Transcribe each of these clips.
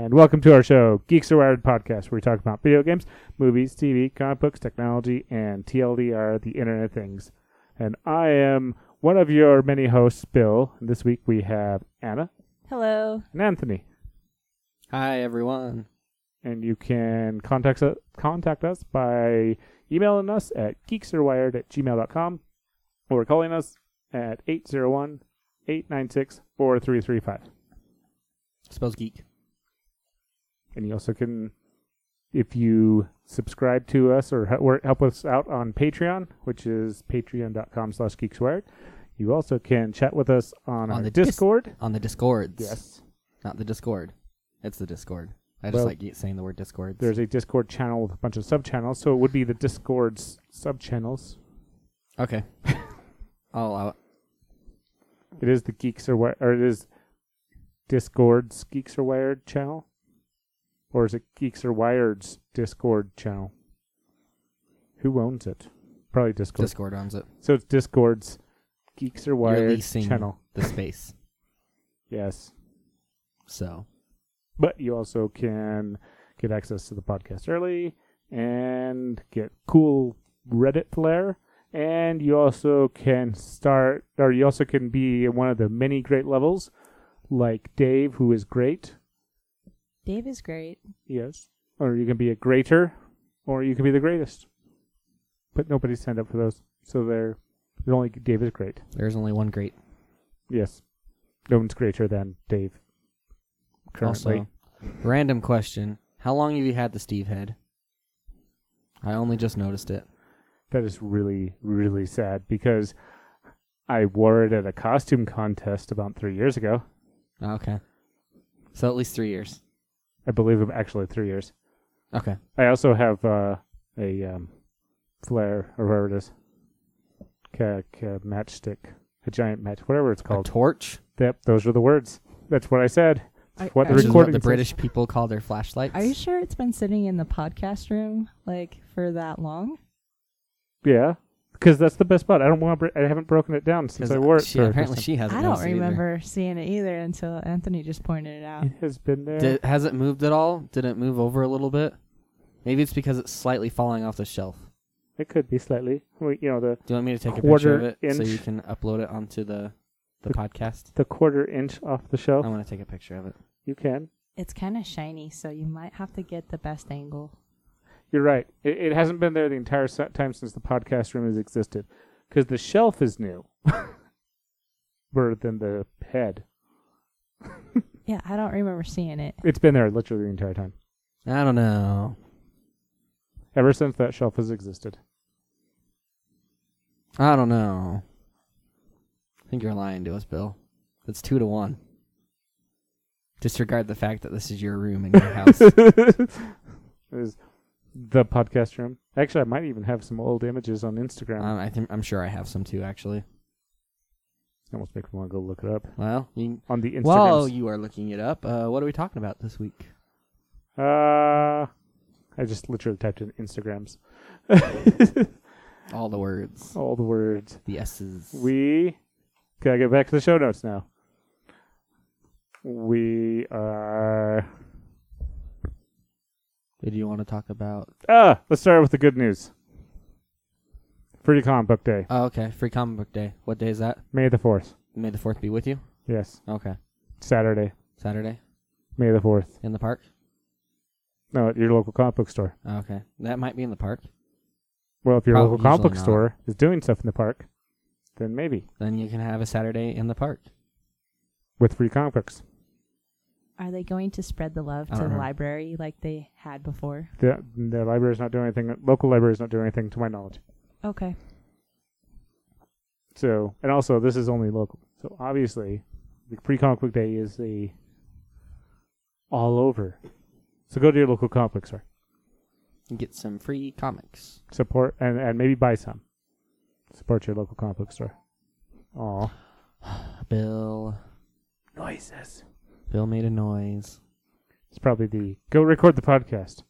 And welcome to our show, Geeks Are Wired podcast, where we talk about video games, movies, TV, comic books, technology, and TLDR, the Internet of Things. And I am one of your many hosts, Bill. And this week we have Anna. Hello. And Anthony. Hi, everyone. And you can contact us by emailing us at geeksarewired@gmail.com or calling us at 801-896-4335. Spells geek. And you also can, if you subscribe to us or help us out on Patreon, which is patreon.com/geekswired, you also can chat with us on our Discord. On the Discords. Yes. Not the Discord. It's the Discord. I just Well, like saying the word Discords. There's a Discord channel with a bunch of sub-channels, so it would be the Discord's sub-channels. Okay. I'll allow it. It is the Geeks Are Wired, or it is Discord's Geeks Are Wired channel? Or is it Geeks Are Wired's Discord channel? Who owns it? Probably Discord. Discord owns it. So it's Discord's Geeks Are You're Wired leasing channel. the space. Yes. So. But you also can get access to the podcast early and get cool Reddit flair. And you also can be in one of the many great levels, like Dave, who is great. Dave is great. Yes. Or you can be a greater, or you can be the greatest. But nobody signed up for those. So there's only Dave is great. There's only one great. Yes. No one's greater than Dave. Currently. Also, random question. How long have you had the Steve head? I only just noticed it. That is really, really sad because I wore it at a costume contest about 3 years ago. Okay. So at least 3 years. I believe it actually 3 years. Okay. I also have a flare, or whatever it is. Matchstick. A giant match, whatever it's A called. torch? Yep, those are the words. That's what I said. That's what the Which is recording what the says. British people call their flashlights. Are you sure it's been sitting in the podcast room for that long? Yeah, because that's the best part. I haven't broken it down since I wore it. Apparently she hasn't. I don't noticed it either. remember seeing it either until Anthony just pointed it out. It has been there. Has it moved at all? Did it move over a little bit? Maybe it's because it's slightly falling off the shelf. It could be slightly. Well, Do you want me to take a quarter picture of it so inch. you can upload it onto the podcast? The quarter inch off the shelf. I'm going to take a picture of it. You can. It's kind of shiny, so you might have to get the best angle. You're right. It hasn't been there the entire time since the podcast room has existed. Because the shelf is new. Rather than the head. Yeah, I don't remember seeing it. It's been there literally the entire time. I don't know. Ever since that shelf has existed. I don't know. I think you're lying to us, Bill. It's 2-1. Disregard the fact that this is your room in your house. It is the podcast room. Actually, I might even have some old images on Instagram. I'm sure I have some too, actually. Almost makes me want to go look it up. Well, On the Instagram. while you are looking it up, what are we talking about this week? I just literally typed in Instagrams. All the words. All the words. The S's. We gotta get back to the show notes now. We are... Did you want to talk about... let's start with the good news. Free Comic Book Day. Oh, okay. Free Comic Book Day. What day is that? May the 4th. May the 4th be with you? Yes. Okay. Saturday. Saturday? May the 4th. In the park? No, at your local comic book store. Oh, okay. That might be in the park. Well, if your Probably local comic book usually not. store is doing stuff in the park, then maybe. Then you can have a Saturday in the park. With free comic books. Are they going to spread the love I to don't the know. library like they had before? The library's not doing anything. Local library's not doing anything to my knowledge. Okay. So, and also, this is only local. So, obviously, the free comic book day is all over. So, go to your local comic book store. And get some free comics. Support, and maybe buy some. Support your local comic book store. Aw. Bill. Noises. Bill made a noise. It's probably go record the podcast.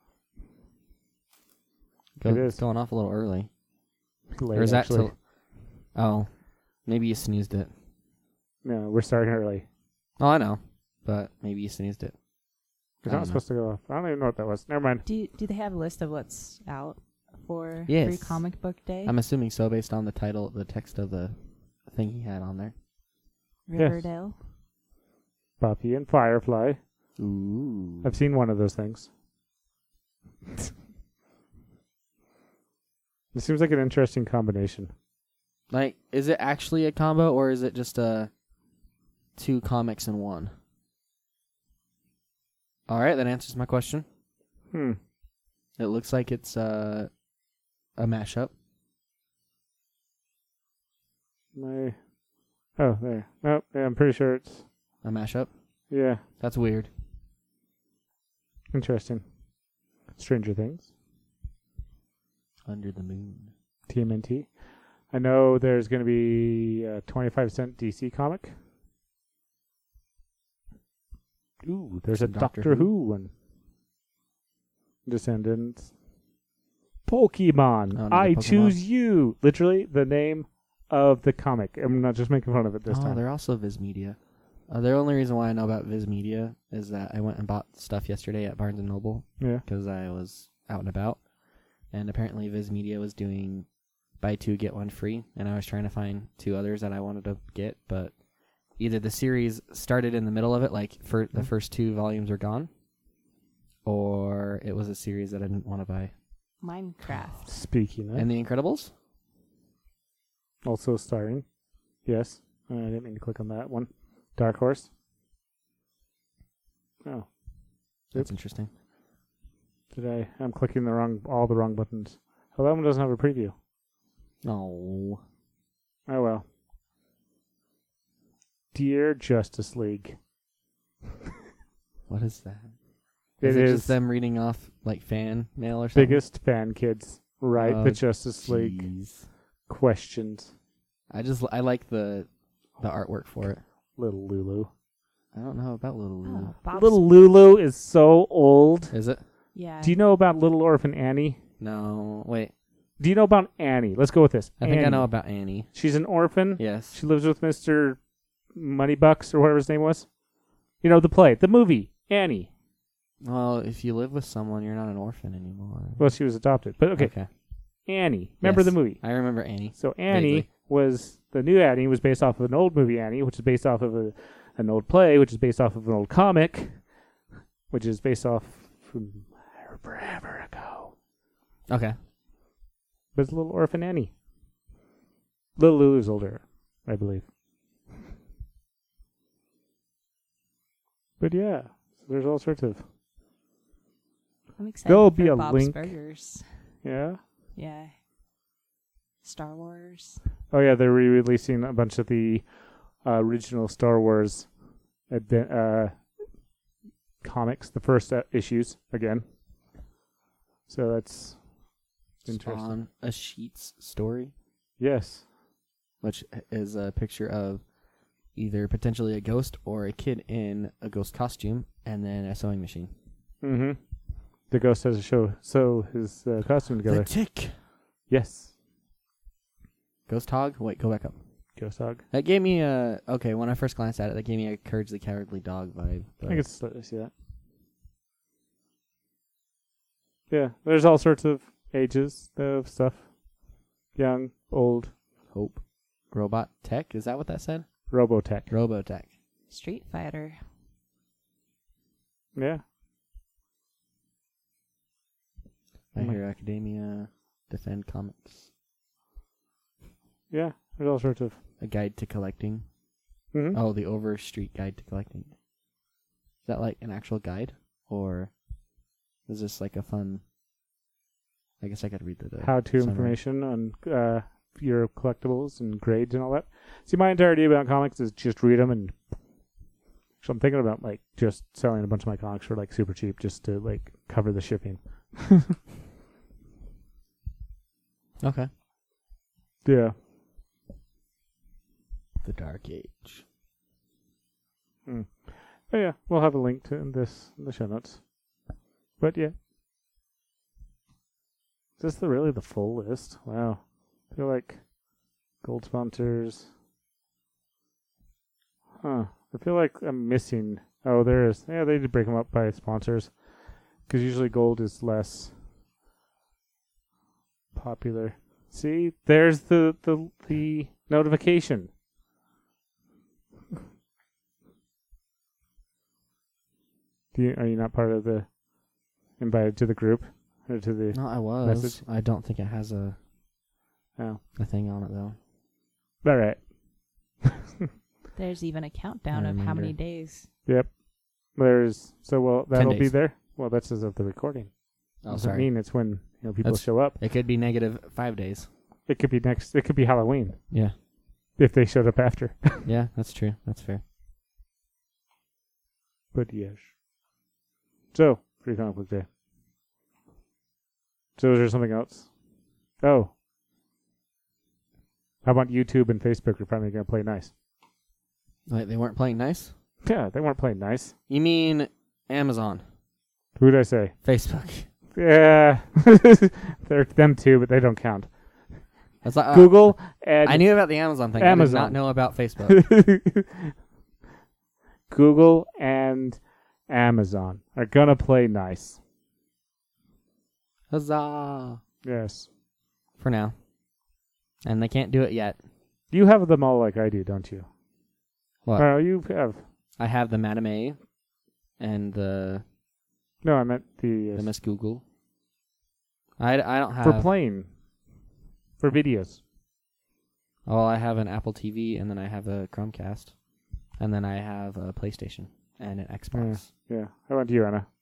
It is. It's going off a little early. Late, Or is that actually. till... Oh, maybe you snoozed it. No, we're starting early. Oh, I know. But maybe you snoozed it. It's I not don't supposed to go off. I don't even know what that was. Never mind. Do they have a list of what's out for Yes. Free Comic Book Day? I'm assuming so based on the title, the text of the thing he had on there. Riverdale. Buffy and Firefly. Ooh. I've seen one of those things. It seems like an interesting combination. Like, is it actually a combo or is it just two comics in one? All right, that answers my question. It looks like it's a mashup. Oh, there. Nope. Yeah, I'm pretty sure it's. A mashup? Yeah. That's weird. Interesting. Stranger Things. Under the moon. TMNT. I know there's going to be a 25-cent DC comic. Ooh, there's a Some Doctor Who one. Descendants. Pokemon. Another I Pokemon. choose you. Literally the name of the comic. I'm not just making fun of it this time. They're also Viz Media. The only reason why I know about Viz Media is that I went and bought stuff yesterday at Barnes & Noble Yeah. because I was out and about. And apparently Viz Media was doing buy two, get one free. And I was trying to find two others that I wanted to get. But either the series started in the middle of it, like for the first two volumes are gone. Or it was a series that I didn't want to buy. Minecraft. Speaking of. And The Incredibles? Also starring. Yes. I didn't mean to click on that one. Dark Horse. Oh. That's interesting. I'm clicking all the wrong buttons. Oh, that one doesn't have a preview. Oh. Oh well. Dear Justice League. What is that? It Is it is just them reading off like fan mail or something? biggest fan kids. Right, Oh, the Justice League jeez. questions. I like the artwork for it. Little Lulu. I don't know about Little Lulu. Oh, Bob's Little Lulu is so old. Is it? Yeah. Do you know about Little Orphan Annie? No. Wait. Do you know about Annie? Let's go with this. I think I Annie. know about Annie. She's an orphan. Yes. She lives with Mr. Moneybucks or whatever his name was. You know, the play, the movie, Annie. Well, if you live with someone, you're not an orphan anymore. Well, she was adopted. But okay. Annie. Remember Yes. the movie? I remember Annie. So Annie Vaguely. the new Annie was based off of an old movie Annie, which is based off of an old play, which is based off of an old comic, which is based off from forever ago. Okay. But it's Little Orphan Annie. Little Lulu's older, I believe. But yeah, so there's all sorts of... I'm excited There'll for be a Bob's link. Burgers. Yeah? Yeah. Star Wars. Oh yeah, they're re-releasing a bunch of the original Star Wars comics, the first issues, again. So that's interesting. On a Sheets story, Yes. which is a picture of either potentially a ghost or a kid in a ghost costume, and then a sewing machine. Mm-hmm. The ghost has to sew his costume together. The Tick. Yes. Ghost Hog? Wait, go back up. Ghost Dog. That gave me a... Okay, when I first glanced at it, that gave me a Courage the Cowardly Dog vibe. I can slightly see that. Yeah, there's all sorts of ages of stuff. Young, old, Hope. Robot Tech? Is that what that said? Robotech. Robotech. Street Fighter. Yeah. My Hero Academia. Defend Comics. Yeah, there's all sorts of... A Guide to Collecting. Mm-hmm. Oh, the Overstreet Guide to Collecting. Is that like an actual guide? Or is this like a fun... I guess I could read the How-to summary. information on your collectibles and grades and all that. See, my entire idea about comics is just read them and... So I'm thinking about like just selling a bunch of my comics for like super cheap just to like cover the shipping. Okay. Yeah. The Dark Age. Oh yeah, we'll have a link to this in the show notes. But yeah. Is this really the full list? Wow. I feel like gold sponsors. Huh. I feel like I'm missing Oh, there is. Yeah, they did break them up by sponsors. Because usually gold is less popular. See, there's the notification. Are you not part of the invited to the group or to the? No, I was. Message? I don't think it has Oh, a thing on it though. all right. There's even a countdown of how many Reminder. days. Yep. That'll 10 be days. there. Well, that's as of the recording. Oh, Doesn't sorry. mean it's when people That's- show up. It could be -5 days. It could be next. It could be Halloween Yeah. if they showed up after. Yeah, that's true. That's fair. But yes. So, Free Comic Book Day. So is there something else? Oh. How about YouTube and Facebook are finally going to play nice? Like they weren't playing nice? Yeah, they weren't playing nice. You mean Amazon, Who did I say? Facebook? Yeah. They're them too, but they don't count. That's like, Google and I knew about the Amazon thing. I did Amazon. not know about Facebook. Google and Amazon are going to play nice. Huzzah! Yes. For now. And they can't do it yet. You have them all like I do, don't you? What? Oh, you have. I have the Madame and the No, I meant the Miss Google. I don't have... for playing. For videos. Well, I have an Apple TV, and then I have a Chromecast. And then I have a PlayStation and an Xbox. Yeah. How about you, Anna?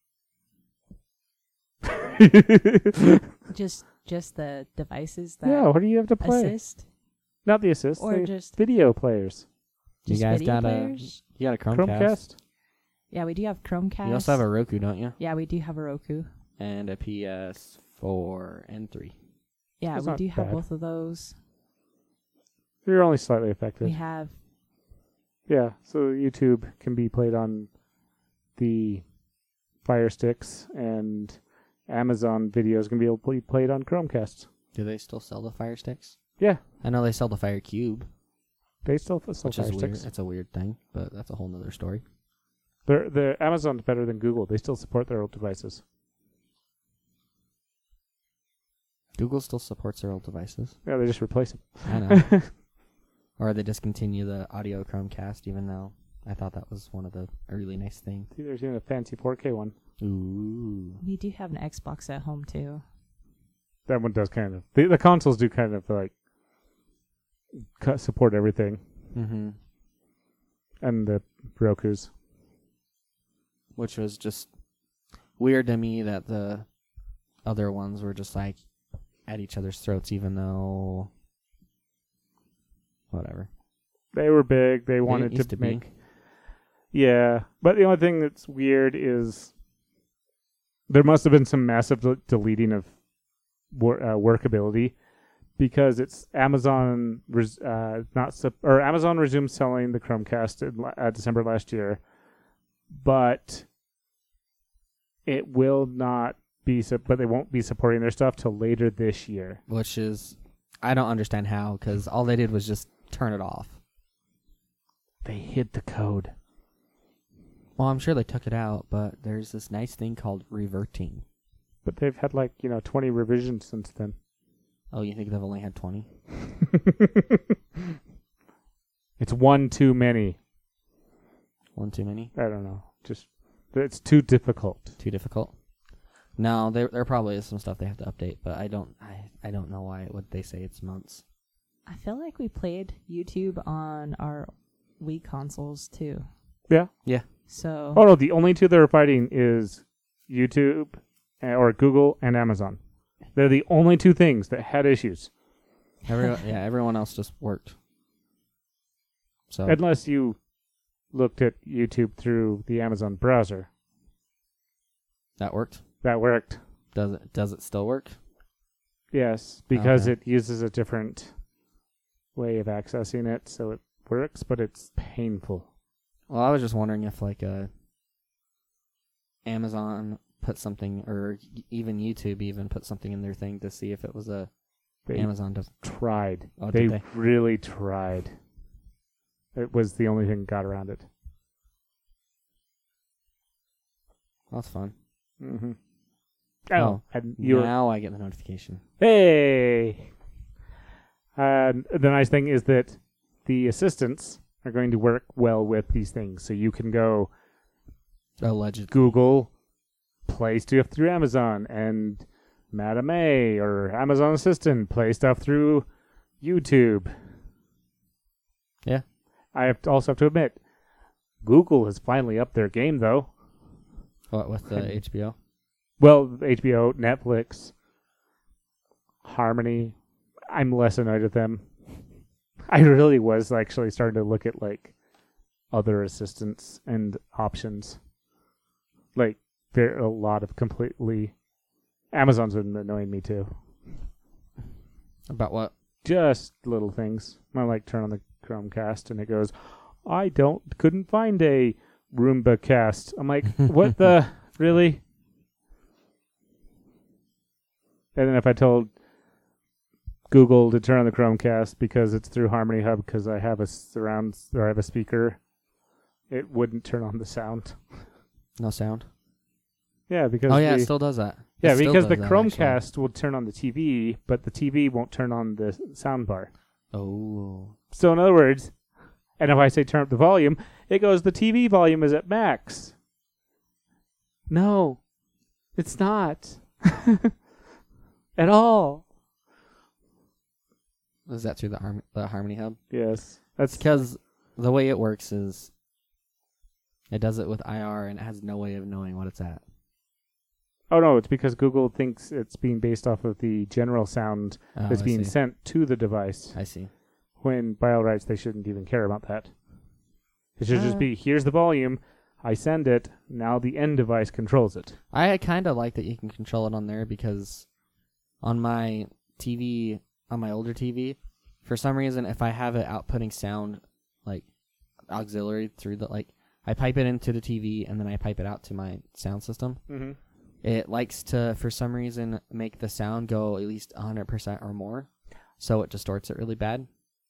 Just the devices that Yeah, what do you have to play? assist, Not the assist, or the just video players. You just guys video got players? you got a Chromecast? Chromecast? Yeah, we do have Chromecast. You also have a Roku, don't you? Yeah, we do have a Roku. And a PS4 and 3. Yeah, That's we not do have bad. both of those. You're only slightly affected. We have Yeah, so YouTube can be played on the Fire Sticks, and Amazon videos can be able to be played on Chromecasts. Do they still sell the Fire Sticks? Yeah, I know they sell the Fire Cube, they still sell which Fire is weird. Sticks. It's a weird thing, but that's a whole nother story. The Amazon's better than Google. They still support their old devices. Google still supports their old devices. Yeah, they just replace them. I know. Or they discontinue the audio Chromecast, even though I thought that was one of the really nice things. See, there's even a fancy 4K one. Ooh. we do have an Xbox at home too. That one does kind of. The consoles do kind of like support everything, Mm-hmm. and the Roku's. Which was just weird to me that the other ones were just like at each other's throats, even though whatever. They were big. They wanted used to to be. make. Yeah, but the only thing that's weird is there must have been some massive deleting of workability, because it's Amazon Amazon resumed selling the Chromecast in December last year, but it will not be. But they won't be supporting their stuff till later this year. Which is, I don't understand how, because all they did was just turn it off. They hid the code. Well, I'm sure they took it out, but there's this nice thing called reverting. But they've had 20 revisions since then. Oh, you think they've only had 20? It's one too many. One too many? I don't know. Just it's too difficult. Too difficult? No, there probably is some stuff they have to update, but I don't know why would they say it's months. I feel like we played YouTube on our Wii consoles too. Yeah. Yeah. So Oh no, the only two that are fighting is YouTube or Google and Amazon. They're the only two things that had issues. Everyone else just worked. So Unless you looked at YouTube through the Amazon browser. that worked. That worked. Does it still work? Yes, because Okay. it uses a different way of accessing it, so it works, but it's painful. Well, I was just wondering if Amazon put something, or even YouTube even put something in their thing to see if it was a They Amazon does. tried. Oh, they did they? really tried. It was the only thing that got around it. That's fun. Mm-hmm. Oh, and you're now I get the notification. hey. The nice thing is that the assistants are going to work well with these things, so you can go Allegedly. Google play stuff through Amazon, and Madame A or Amazon Assistant play stuff through YouTube. Yeah. I also have to admit, Google has finally upped their game, though. What, with the HBO? Well, HBO, Netflix, Harmony. I'm less annoyed at them. I really was actually starting to look at like other assistants and options. Like there are a lot of completely Amazon's been annoying me too. About what? Just little things. I like turn on the Chromecast and it goes, I couldn't find a Roomba cast. I'm like, what the really? And then if I told Google to turn on the Chromecast because it's through Harmony Hub because I have a surround or I have a speaker, it wouldn't turn on the sound. No sound? Yeah, because it still does that. Yeah, It still because the does that, Chromecast will turn on the TV, but the TV won't turn on the sound bar. actually. Oh. So in other words, and if I say turn up the volume, it goes the TV volume is at max. No, it's not. At all. Is that through the Harmony Hub? Yes. That's Because the way it works is it does it with IR and it has no way of knowing what it's at. Oh no, it's because Google thinks it's being based off of the general sound Oh, that's I being see. sent to the device. I see. When by all rights they shouldn't even care about that. It should just Uh. be here's the volume, I send it, now the end device controls it. I kind of like that you can control it on there because on my TV, on my older TV, for some reason, if I have it outputting sound like auxiliary through the I pipe it into the TV and then I pipe it out to my sound system. Mm-hmm. It likes to, for some reason, make the sound go at least 100% or more, so it distorts it really bad.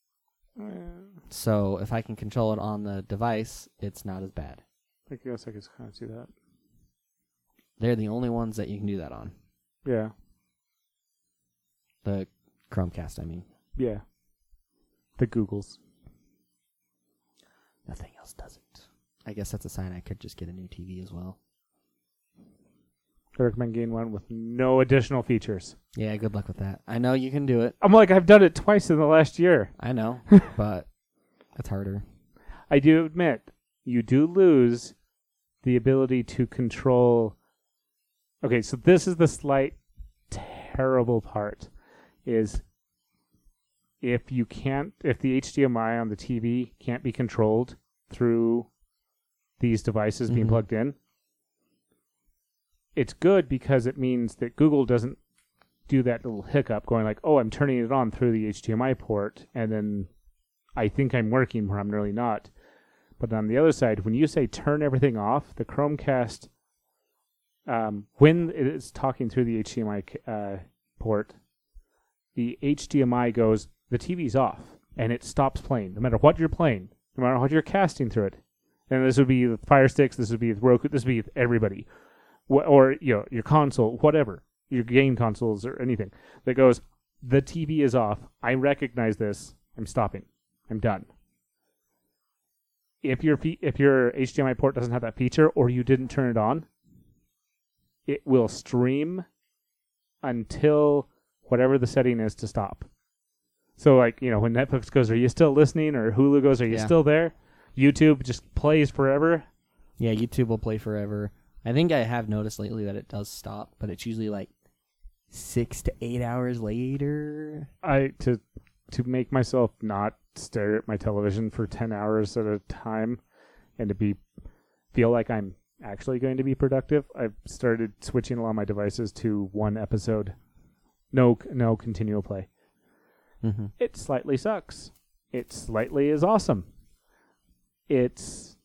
So if I can control it on the device, it's not as bad. I guess I could kind of see that. They're the only ones that you can do that on. Yeah. The Chromecast, I mean. Yeah. The Googles. Nothing else does it. I guess that's a sign I could just get a new TV as well. I recommend getting one with no additional features. Yeah, good luck with that. I know you can do it. I'm like, I've done it twice in the last year. I know, but it's harder. I do admit, you do lose the ability to control. Okay, so this is the slight terrible part, is if the HDMI on the TV can't be controlled through these devices being Mhm. plugged in, it's good because it means that Google doesn't do that little hiccup going like, oh, I'm turning it on through the HDMI port, and then I think I'm working where I'm really not. But on the other side, when you say turn everything off, the Chromecast, when it is talking through the HDMI port, the HDMI goes, the TV's off, and it stops playing, no matter what you're playing, no matter what you're casting through it. And this would be the Fire Sticks, this would be with Roku, this would be with everybody. Or your console, whatever, your game consoles or anything, that goes, the TV is off, I recognize this, I'm stopping, I'm done. If your HDMI port doesn't have that feature, or you didn't turn it on, it will stream until whatever the setting is to stop. So like, when Netflix goes, are you still listening? Or Hulu goes, are you still there? YouTube just plays forever. Yeah, YouTube will play forever. I think I have noticed lately that it does stop, but it's usually like 6 to 8 hours later. To make myself not stare at my television for 10 hours at a time and to feel like I'm actually going to be productive, I've started switching a lot of my devices to one episode. No continual play. Mm-hmm. It slightly sucks. It slightly is awesome. It's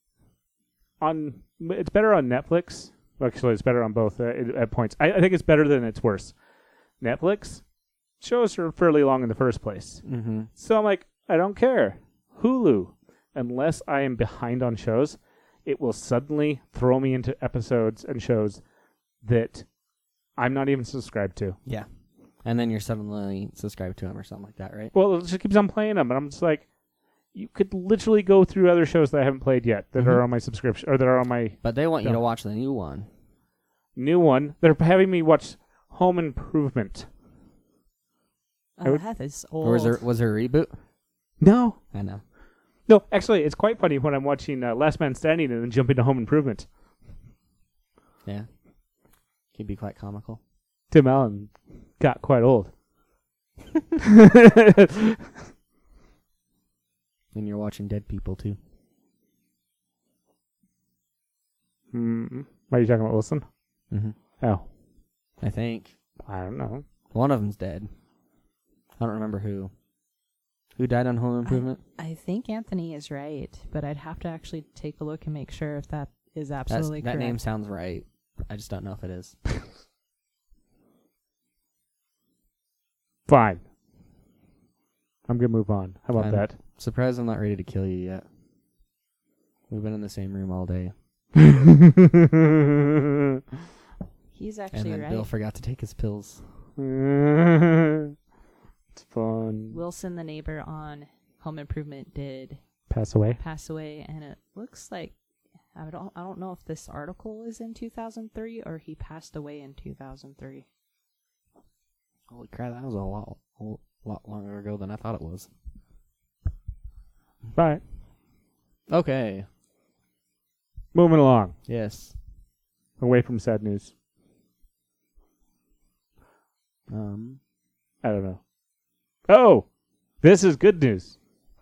better on Netflix. Actually, it's better on both at points. I think it's better than it's worse. Netflix shows are fairly long in the first place. Mm-hmm. So I'm like, I don't care. Hulu, unless I am behind on shows, it will suddenly throw me into episodes and shows that I'm not even subscribed to. Yeah. And then you're suddenly subscribed to him or something like that, right? Well, it just keeps on playing them, and I'm just like, you could literally go through other shows that I haven't played yet that are on my subscription, or that are on my But they want you No. to watch the new one. new one. They're having me watch Home Improvement. I would- That is old. Or was there a reboot? No. I know. No, actually, it's quite funny when I'm watching Last Man Standing and then jump into Home Improvement. Yeah. Could be quite comical. Tim Allen got quite old. And you're watching dead people, too. Why are you talking about Wilson? Mm-hmm. Oh, I think. I don't know. One of them's dead. I don't remember who. Who died on Home Improvement? I think Anthony is right, but I'd have to actually take a look and make sure if that is absolutely That correct. name sounds right. I just don't know if it is. Fine. I'm going to move on. How about I'm that? Surprised I'm not ready to kill you yet. We've been in the same room all day. He's And actually then right. Bill forgot to take his pills. It's fun. Wilson, the neighbor on Home Improvement, did Pass away. pass away, and it looks like I don't know if this article is in 2003 or he passed away in 2003. Holy crap, that was a lot longer ago than I thought it was. Bye. Okay. Moving along. Yes. Away from sad news. I don't know. Oh! This is good news.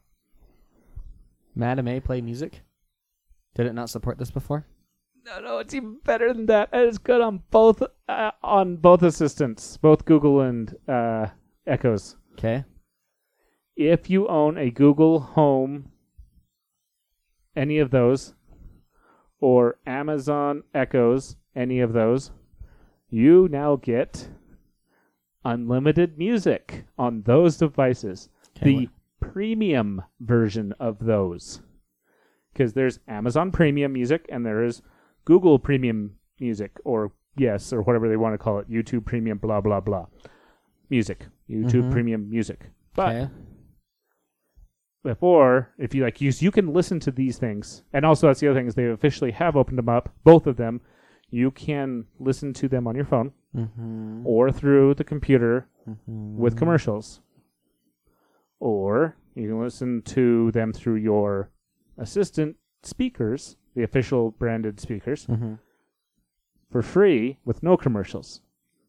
Madame A play music? Did it not support this before? No, it's even better than that. And it's good on both assistants, both Google and Echoes. Okay. If you own a Google Home, any of those, or Amazon Echoes, any of those, you now get unlimited music on those devices. The premium version of those. Because there's Amazon Premium Music and there is Google Premium Music, or or whatever they want to call it, YouTube Premium, blah, blah, blah. Music. YouTube Premium Music. But Okay. before, if you use, you can listen to these things. And also, that's the other thing, is they officially have opened them up, both of them. You can listen to them on your phone or through the computer with commercials. Or you can listen to them through your assistant speakers, the official branded speakers, for free with no commercials.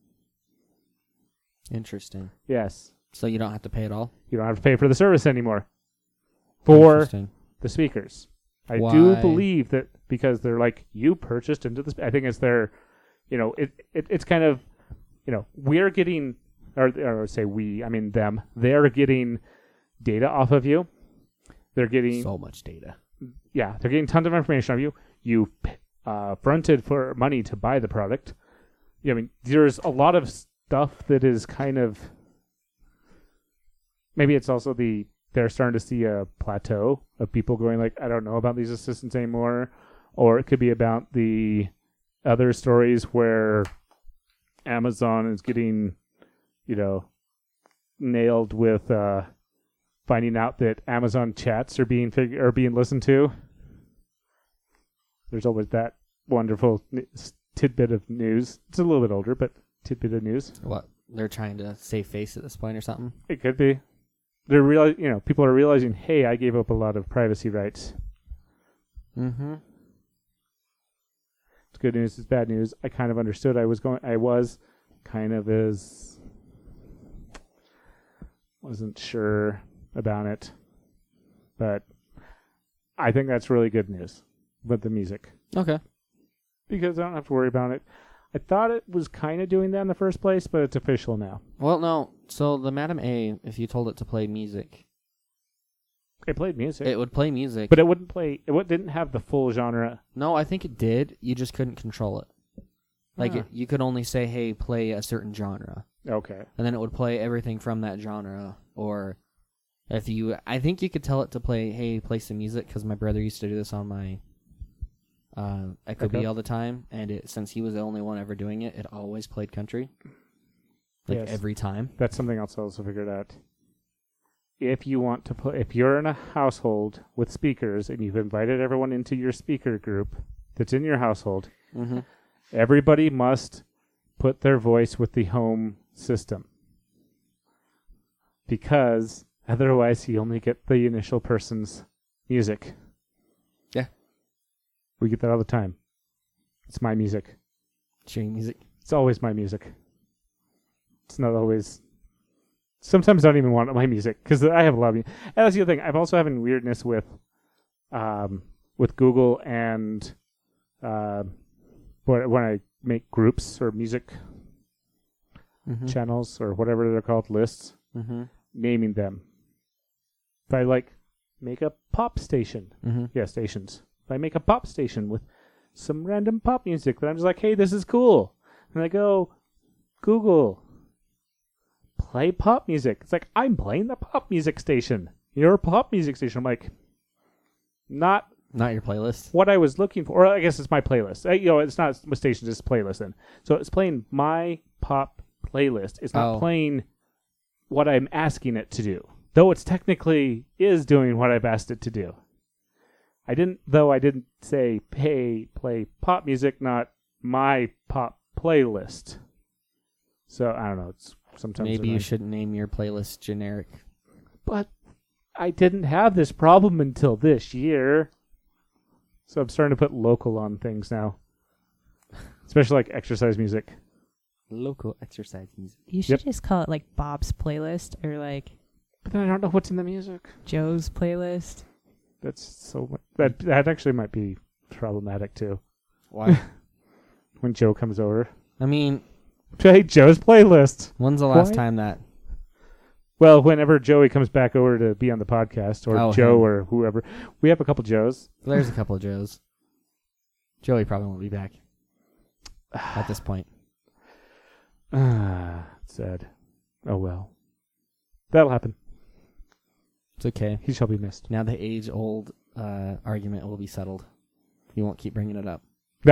Interesting. Yes. So you don't have to pay at all? You don't have to pay for the service anymore for Interesting. the speakers. I Why? do believe that because they're you purchased into this. I think it's their, it's kind of, we're getting, or say we, I mean them, they're getting data off of you. They're getting So much data. Yeah, they're getting tons of information of you. You fronted for money to buy the product. I mean, there's a lot of stuff that is kind of. Maybe it's also they're starting to see a plateau of people going I don't know about these assistants anymore, or it could be about the other stories where Amazon is getting, nailed with finding out that Amazon chats are being listened to. There's always that wonderful tidbit of news. It's a little bit older, but tidbit of news. What? They're trying to save face at this point or something? It could be. People are realizing, hey, I gave up a lot of privacy rights. Mm-hmm. It's good news. It's bad news. I kind of understood. I was kind of wasn't sure about it, but I think that's really good news with the music Okay. because I don't have to worry about it. I thought it was kind of doing that in the first place, but it's official now. Well, no. So the Madame A, if you told it to play music, It played music, it would play music. but it wouldn't play. It didn't have the full genre. No, I think it did. You just couldn't control it. You could only say, hey, play a certain genre. Okay. And then it would play everything from that genre. Or I think you could tell it to play, hey, play some music, because my brother used to do this on my Echo Bee all the time, and since he was the only one ever doing it, it always played country. Like Yes. every time. That's something else I also figured out. If you want to play, if you're in a household with speakers and you've invited everyone into your speaker group that's in your household, Mm-hmm. everybody must put their voice with the home system. Because otherwise you only get the initial person's music. Yeah. We get that all the time. It's my music. Sharing music. It's always my music. It's not always... Sometimes I don't even want my music, because I have a lot of music. And that's the other thing. I'm also having weirdness with Google and when I make groups or music Mm-hmm. channels or whatever they're called, lists, Mm-hmm. naming them. If I make a pop station. Mm-hmm. Yeah, stations. If I make a pop station with some random pop music, then I'm just like, hey, this is cool. And I go, Google, play pop music. It's like, I'm playing the pop music station. Your pop music station. I'm like, not Not your playlist. what I was looking for. Or I guess it's my playlist. It's not a station, it's playlist then. So it's playing my pop playlist. It's not playing what I'm asking it to do. Though it's technically is doing what I've asked it to do. I didn't say, hey, play pop music, not my pop playlist. So I don't know. It's sometimes Maybe you annoying. shouldn't name your playlist generic. But I didn't have this problem until this year. So I'm starting to put local on things now. Especially like exercise music. Local exercise music. You should just call it like Bob's playlist or like But then I don't know what's in the music. Joe's playlist. That's so much. That actually might be problematic too. Why? When Joe comes over. I mean, Hey, Joe's playlist. when's the last Why? time that? Well, whenever Joey comes back over to be on the podcast, or Oh, Joe him. or whoever. We have a couple Joes. There's a couple of Joes. Joey probably won't be back at this point. Sad. Oh well. That'll happen. It's okay. He shall be missed. Now the age-old argument will be settled. You won't keep bringing it up.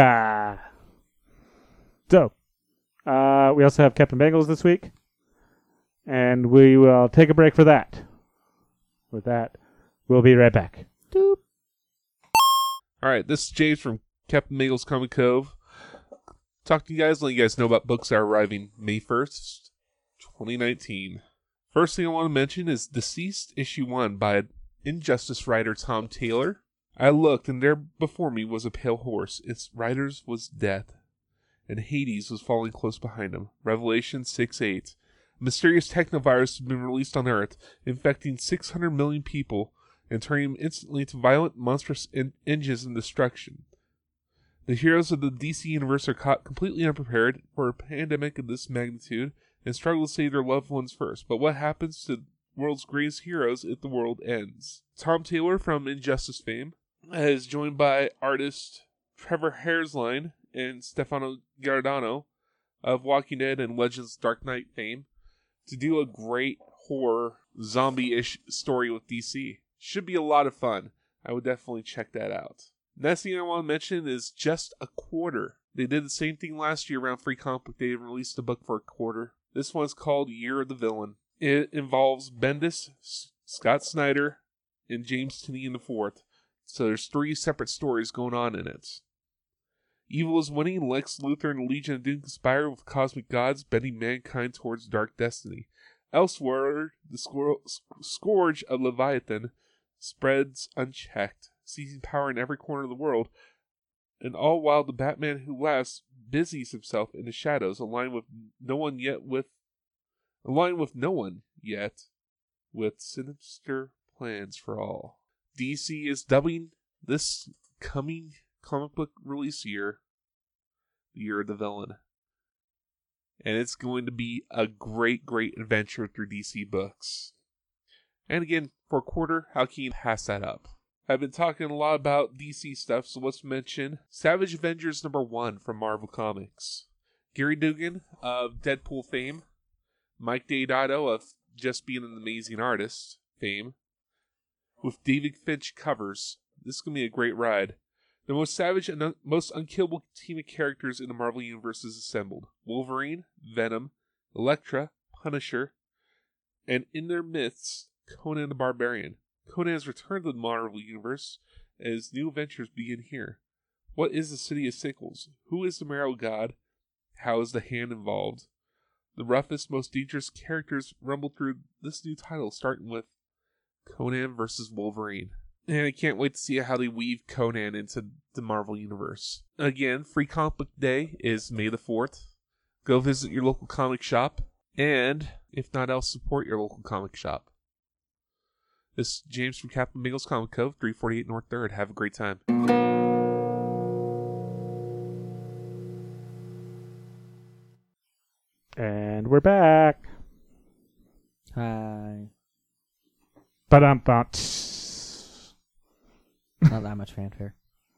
So, we also have Captain Bengals this week. And we will take a break for that. With that, we'll be right back. Doop. All right, this is James from Captain Bengals Comic Cove. Talk to you guys, let you guys know about books that are arriving May 1st, 2019. First thing I want to mention is Deceased Issue 1 by Injustice writer Tom Taylor. I looked, and there before me was a pale horse. Its rider's was death, and Hades was following close behind him. Revelation 6:8. A mysterious technovirus has been released on Earth, infecting 600 million people and turning them instantly into violent, monstrous engines of destruction. The heroes of the DC universe are caught completely unprepared for a pandemic of this magnitude and struggle to save their loved ones first. But what happens to the world's greatest heroes if the world ends? Tom Taylor from Injustice fame is joined by artist Trevor Hairsline and Stefano Giordano of Walking Dead and Legends Dark Knight fame to do a great horror zombie-ish story with DC. Should be a lot of fun. I would definitely check that out. Next thing I want to mention is Just a Quarter. They did the same thing last year around Free Comic Book Day and released a book for a quarter. This one's called Year of the Villain. It involves Bendis, Scott Snyder, and James Tynion IV. So there's 3 separate stories going on in it. Evil is winning. Lex Luthor and the Legion of Doom conspire with cosmic gods, bending mankind towards dark destiny. Elsewhere, the scourge of Leviathan spreads unchecked, seizing power in every corner of the world, and all while the Batman who laughs busies himself in the shadows, aligned with no one yet with sinister plans for all. DC is dubbing this coming comic book release year the Year of the Villain. And it's going to be a great, great adventure through DC books. And again, for a quarter, how can you pass that up? I've been talking a lot about DC stuff, so let's mention Savage Avengers #1 from Marvel Comics. Gary Dugan of Deadpool fame, Mike Deodato of Just Being an Amazing Artist fame, with David Finch covers. This is going to be a great ride. The most savage and most unkillable team of characters in the Marvel Universe is assembled. Wolverine, Venom, Elektra, Punisher, and in their midst, Conan the Barbarian. Conan has returned to the Marvel Universe as new adventures begin here. What is the City of Sickles? Who is the Marrow God? How is the Hand involved? The roughest, most dangerous characters rumble through this new title, starting with Conan versus Wolverine. And I can't wait to see how they weave Conan into the Marvel Universe. Again, Free Comic Book Day is May the 4th. Go visit your local comic shop, and if not else, support your local comic shop. This is James from Captain Mingle's Comic Cove, 348 North 3rd. Have a great time. And we're back. Hi. Ba-dum-bum. Not that much fanfare.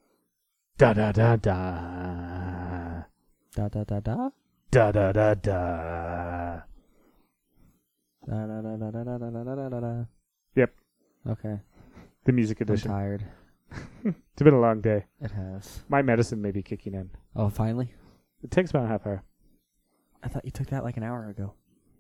Da-da-da-da. Da-da-da-da? Da-da-da-da. Da-da-da-da-da-da-da-da-da. Yep. Okay. The music I'm edition. tired. It's been a long day. It has. My medicine may be kicking in. Oh, finally? It takes about a half hour. I thought you took that like an hour ago.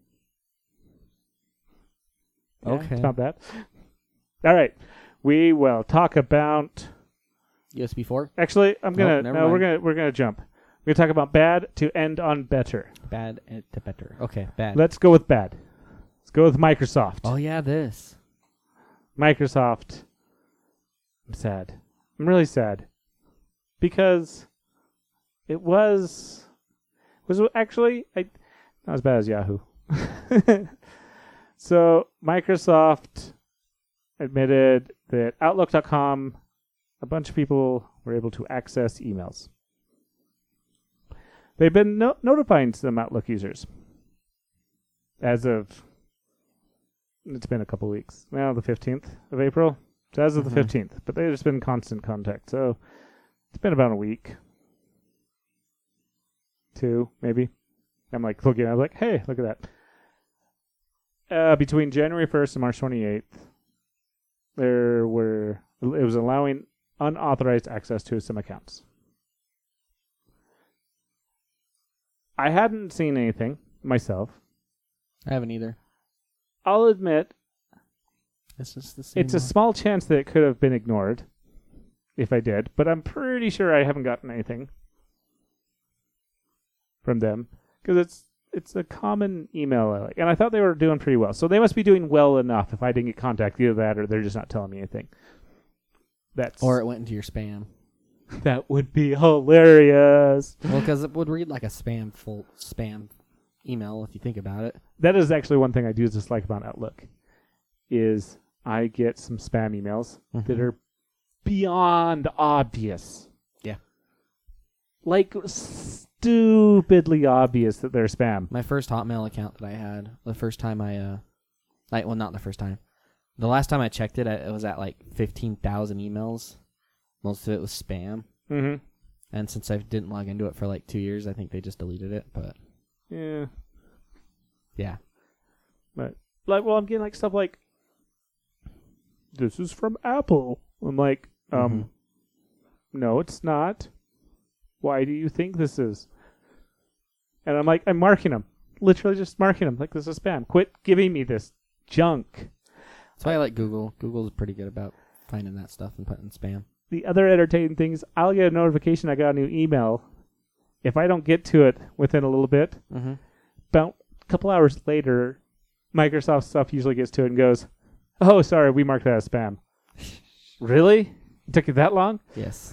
Yeah, Okay. It's not bad. All right. We will talk about... USB 4? Actually, I'm gonna... never No, mind. we're gonna jump. We're gonna talk about bad to end on better. Bad to better. Okay, bad. Let's go with bad. Let's go with Microsoft. Oh, yeah, this. Microsoft. I'm sad. I'm really sad. Because it was actually not as bad as Yahoo. So Microsoft admitted that Outlook.com, a bunch of people were able to access emails. They've been notifying some Outlook users as of, it's been a couple weeks. Well, the 15th of April. So as of the 15th. But they've just been in constant contact. So it's been about a week. 2, maybe. I'm like looking, I'm like, hey, look at that. Between January 1st and March 28th, it was allowing unauthorized access to some accounts. I hadn't seen anything myself. I haven't either. I'll admit, It's just the same it's a small chance that it could have been ignored if I did, but I'm pretty sure I haven't gotten anything from them because it's a common email I like, and I thought they were doing pretty well. So they must be doing well enough if I didn't get contact, either that or they're just not telling me anything. Or it went into your spam. That would be hilarious. Well, because it would read like a spam email if you think about it. That is actually one thing I do dislike about Outlook, is I get some spam emails that are beyond obvious. Yeah. Like stupidly obvious that they're spam. My first Hotmail account that I had, the first time not the first time. The last time I checked it, it was at like 15,000 emails. Most of it was spam. Mm-hmm. And since I didn't log into it for like 2 years, I think they just deleted it. But Yeah. yeah. But I'm getting like stuff like, this is from Apple. I'm like, no, it's not. Why do you think this is? And I'm like, I'm marking them. Literally just marking them. Like, this is spam. Quit giving me this junk. That's why I like Google. Google's pretty good about finding that stuff and putting spam. The other entertaining things, I'll get a notification I got a new email. If I don't get to it within a little bit, about a couple hours later, Microsoft stuff usually gets to it and goes, oh, sorry, we marked that as spam. Really? It took you that long? Yes.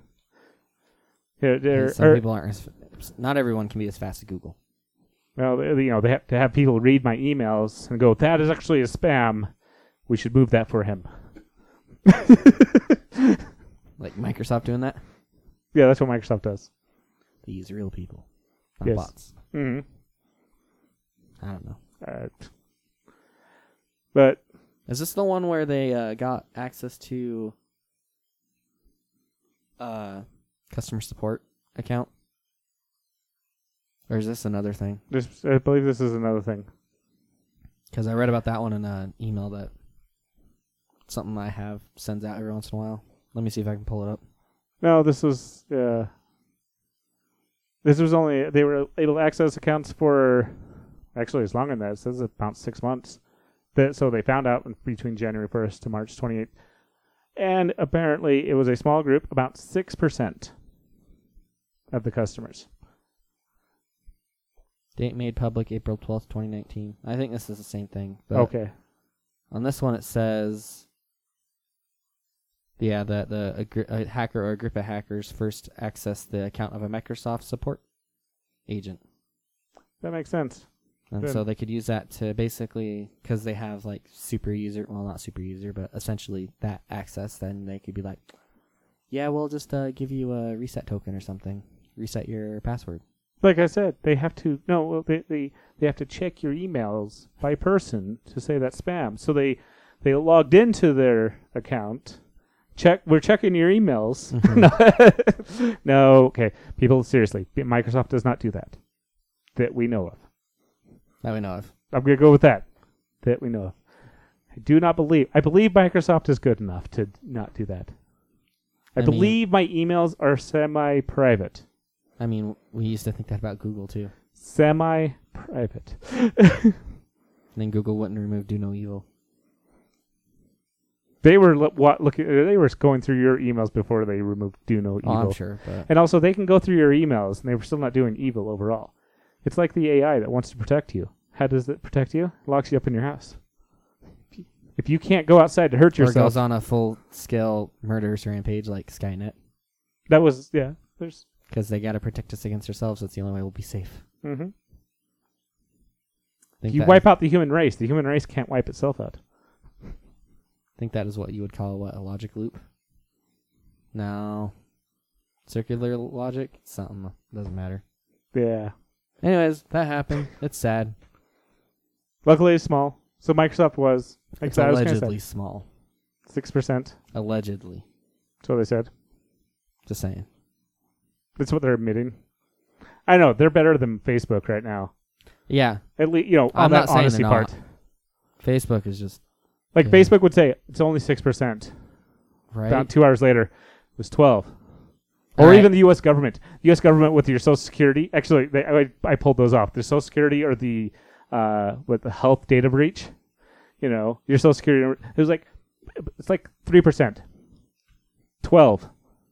Some people aren't. Not everyone can be as fast as Google. Well, they have to have people read my emails and go, that is actually a spam. We should move that for him. Like Microsoft doing that? Yeah, that's what Microsoft does. They use real people, not Yes. bots. Mm-hmm. I don't know. But Is this the one where they got access to customer support account? Or is this another thing? I believe this is another thing. Because I read about that one in an email that something I have sends out every once in a while. Let me see if I can pull it up. No, this was only they were able to access accounts for actually it's longer than that. It says about 6 months. So they found out between January 1st to March 28th. And apparently it was a small group, about 6% of the customers. Date made public April 12th, 2019. I think this is the same thing. But Okay. On this one it says, that a hacker or a group of hackers first accessed the account of a Microsoft support agent. That makes sense. And Good. so they could use that to basically, because they have like super user, well, not super user, but essentially that access, then they could be like, yeah, we'll just give you a reset token or something. Reset your password. Like I said, they have to they have to check your emails by person to say that's spam. So they logged into their account. We're checking your emails. No, okay. People, seriously, Microsoft does not do that. That we know of. That we know of. I'm going to go with that. That we know of. I believe Microsoft is good enough to not do that. I mean- believe my emails are semi-private. I mean, we used to think that about Google too. Semi-private. And then Google wouldn't remove Do No Evil. They were looking. They were going through your emails before they removed Do No Evil. Oh, I'm sure, but And also, they can go through your emails, and they were still not doing evil overall. It's like the AI that wants to protect you. How does it protect you? It locks you up in your house. If you can't go outside to hurt or yourself, goes on a full-scale murderous rampage like Skynet, that was There's. because they got to protect us against ourselves. That's the only way we'll be safe. Mm-hmm. Think You that- wipe out the human race. The human race can't wipe itself out. think that is what you would call a logic loop. No, circular logic, something doesn't matter. Yeah. Anyways, that happened. It's sad. Luckily, it's small. So Microsoft was It's I was gonna allegedly small. say 6%. Allegedly, That's what they said. just saying. That's what they're admitting. I know they're better than Facebook right now. Yeah, At least on I'm that not saying honesty they're part. not. Facebook is just Like Yeah. Facebook would say it's only 6%. right. About 2 hours later, it was 12. Or Alright. even the U.S. government. The U.S. government with your Social Security. Actually, I pulled those off. The Social Security or the with the health data breach. Your Social Security. It's like 3%, 12,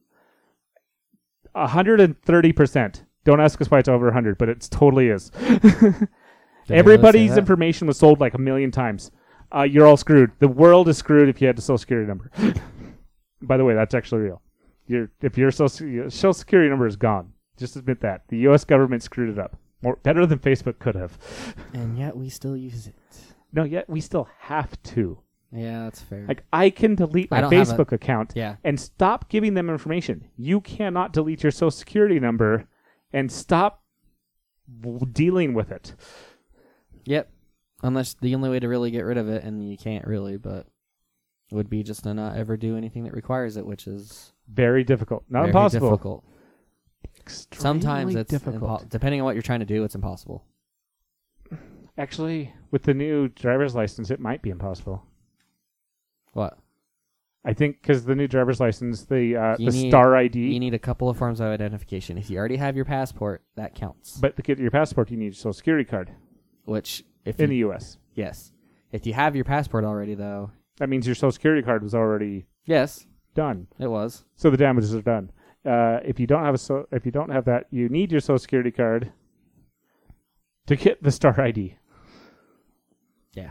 130%. Don't ask us why it's over 100, but it totally is. Did they really say Everybody's that? information was sold like 1,000,000 times. You're all screwed. The world is screwed if you had a Social Security number. By the way, that's actually real. If your Social Security number is gone, just admit that. The U.S. government screwed it up. Better than Facebook could have. And yet we still use it. No, yet we still have to. Yeah, that's fair. Like, I can delete I my don't have Facebook account yeah. and stop giving them information. You cannot delete your Social Security number and stop dealing with it. Yep. Unless the only way to really get rid of it, and you can't really, but would be just to not ever do anything that requires it, which is Very difficult. Not very impossible. difficult. Sometimes Extremely it's difficult. depending on what you're trying to do, it's impossible. Actually, with the new driver's license, it might be impossible. What? I think because the new driver's license, the You need- Star ID, You need a couple of forms of identification. If you already have your passport, that counts. but to get your passport, you need a Social Security card Which, if in you, the U.S. yes, if you have your passport already, though, That means your Social Security card was already yes, done, it was. so the damages are done. If you don't have that, you need your Social Security card to get the Star ID. Yeah.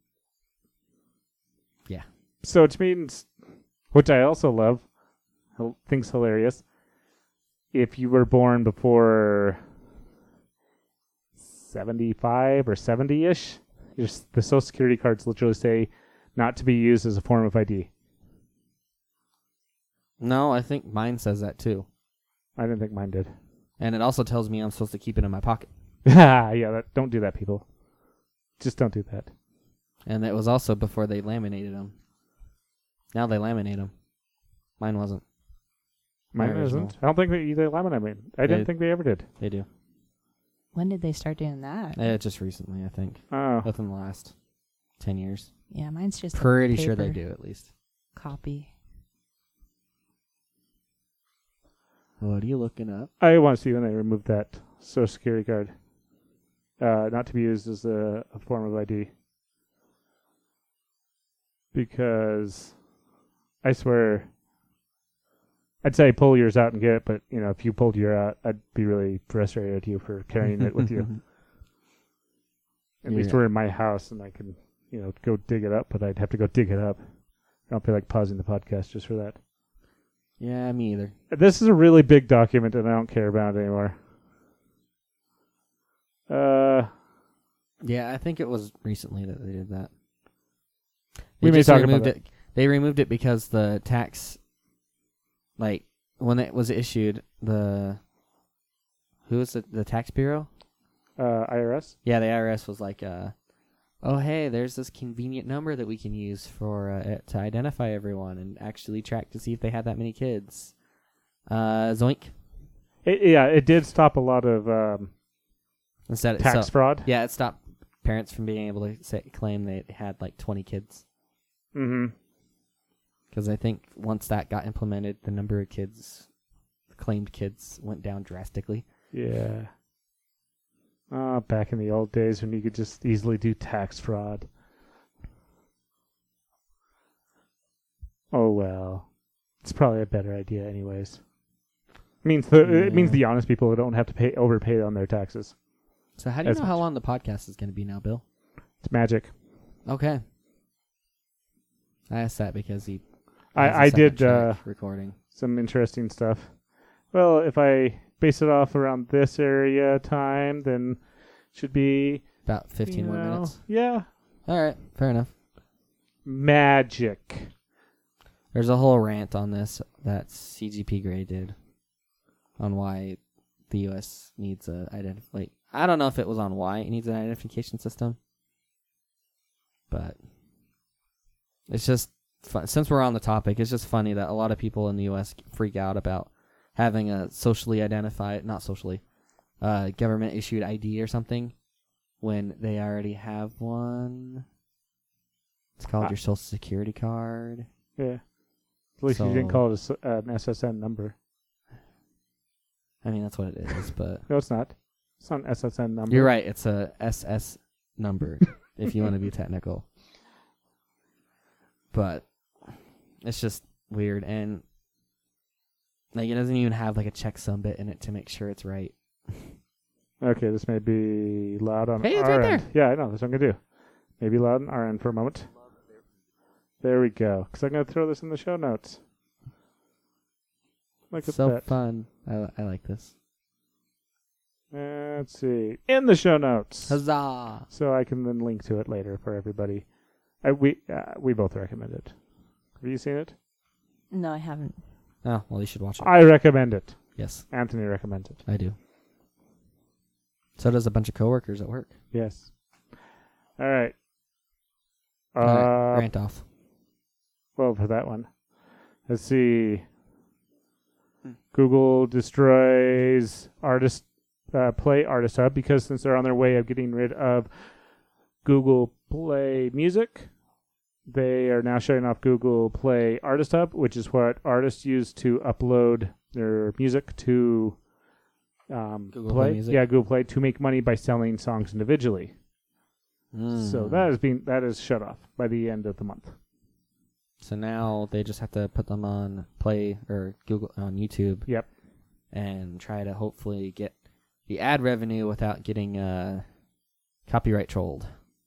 Yeah. So it means, which I also love, think's hilarious. If you were born before 75 or 70-ish, the Social Security cards literally say not to be used as a form of ID. No, I think mine says that too. I didn't think mine did. And it also tells me I'm supposed to keep it in my pocket. Yeah, don't do that, people. Just don't do that. And it was also before they laminated them. Now they laminate them. Mine wasn't. Mine Original. isn't. I don't think they laminate. I didn't think they ever did. They do. When did they start doing that? Just recently, I think. Oh, Within the last 10 years. Yeah, mine's just Pretty a sure they paper do, at least. copy. What are you looking up? I want to see when they remove that Social Security card. Not to be used as a form of ID. Because I swear, I'd say pull yours out and get it, but if you pulled yours out, I'd be really frustrated at you for carrying it with you. At least we're in my house and I can, go dig it up, but I'd have to go dig it up. I don't feel like pausing the podcast just for that. Yeah, me either. This is a really big document and I don't care about it anymore. Yeah, I think it was recently that they did that. We may talk about it. They removed it because the tax, like when it was issued, who was the tax bureau? IRS? Yeah, the IRS was like, oh hey, there's this convenient number that we can use for to identify everyone and actually track to see if they had that many kids. Zoink. It did stop a lot of Instead tax fraud. Yeah, it stopped parents from being able to claim they had like 20 kids. Mm-hmm. Because I think once that got implemented, the number of claimed kids, went down drastically. Yeah. Back in the old days when you could just easily do tax fraud. Oh well. It's probably a better idea anyways. It means the honest people don't have to overpay on their taxes. So how do you know how long the podcast is going to be now, Bill? It's magic. Okay. I asked that because I did recording some interesting stuff. Well, if I base it off around this area time, then it should be about 15 more minutes. Yeah. All right, fair enough. Magic. There's a whole rant on this that CGP Grey did on why the U.S. needs I don't know if it was on why it needs an identification system, but it's just fun. Since we're on the topic, it's just funny that a lot of people in the U.S. freak out about having a government issued ID or something when they already have one. It's called your Social Security card. Yeah. At least you didn't call it an SSN number. I mean, that's what it is, but... No, it's not. It's not an SSN number. You're right. It's a SS number, if you want to be technical. But it's just weird, and it doesn't even have a checksum bit in it to make sure it's right. Okay, this may be loud on it's our right end. there. Yeah, I know. That's what I'm going to do. Maybe loud on our end for a moment. There we go. Because I'm going to throw this in the show notes. Look at so that. Fun. I like this. Let's see. In the show notes. Huzzah! So I can then link to it later for everybody. We both recommend it. Have you seen it? No, I haven't. Oh, well, you should watch it. I recommend it. Yes. Anthony recommends it. I do. So does a bunch of coworkers at work. Yes. All right. All right, rant off. Well, for that one. Let's see. Google destroys Play Artist Hub because since they're on their way of getting rid of Google Play Music, they are now shutting off Google Play Artist Hub, which is what artists use to upload their music to Google Play Music? Yeah, Google Play, to make money by selling songs individually. So that is shut off by the end of the month. So now they just have to put them on Play or Google on YouTube. Yep. And try to hopefully get the ad revenue without getting copyright trolled.